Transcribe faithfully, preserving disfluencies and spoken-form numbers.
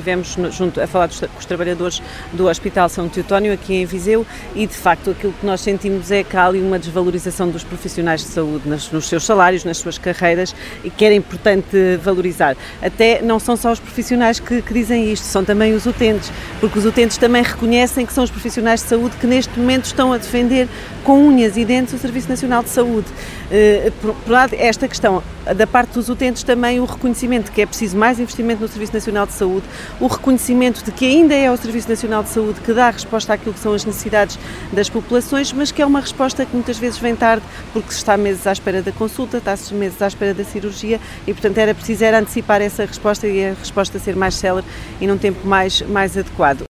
Estivemos junto a falar com os trabalhadores do Hospital São Teotónio, aqui em Viseu, e de facto aquilo que nós sentimos é que há ali uma desvalorização dos profissionais de saúde nas, nos seus salários, nas suas carreiras, e que era importante valorizar. Até não são só os profissionais que, que dizem isto, são também os utentes, porque os utentes também reconhecem que são os profissionais de saúde que neste momento estão a defender com unhas e dentes o Serviço Nacional de Saúde. Por, por lado, esta questão da parte dos utentes também o reconhecimento de que é preciso mais investimento no Serviço Nacional de Saúde, o reconhecimento de que ainda é o Serviço Nacional de Saúde que dá a resposta àquilo que são as necessidades das populações, mas que é uma resposta que muitas vezes vem tarde, porque se está meses à espera da consulta, está-se meses à espera da cirurgia e, portanto, era preciso era antecipar essa resposta e a resposta ser mais célere e num tempo mais, mais adequado.